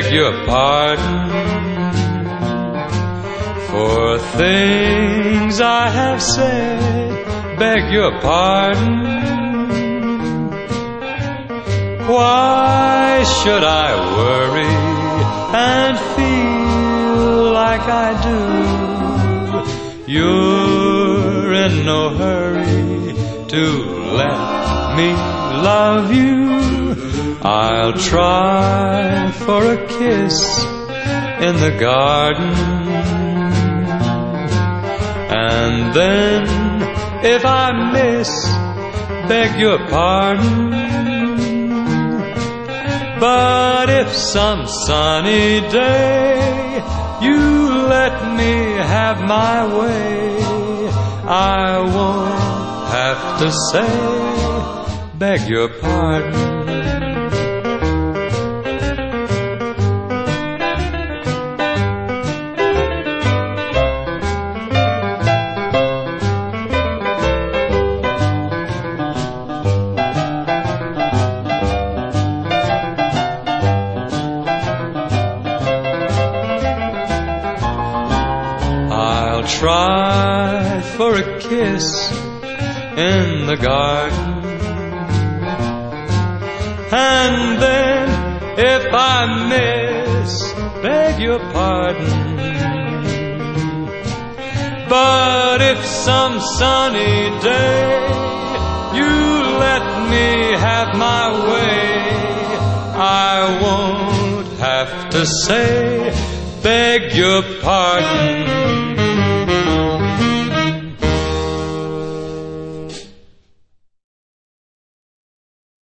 beg your pardon for things I have said, beg your pardon. Why should I worry and feel like I do? You're in no hurry to let me love you. I'll try for a kiss in the garden, and then if I miss, beg your pardon. But if some sunny day you let me have my way, I won't have to say, beg your pardon. I'll try for a kiss in the garden, and then if I miss, beg your pardon. But if some sunny day you let me have my way, I won't have to say, beg your pardon.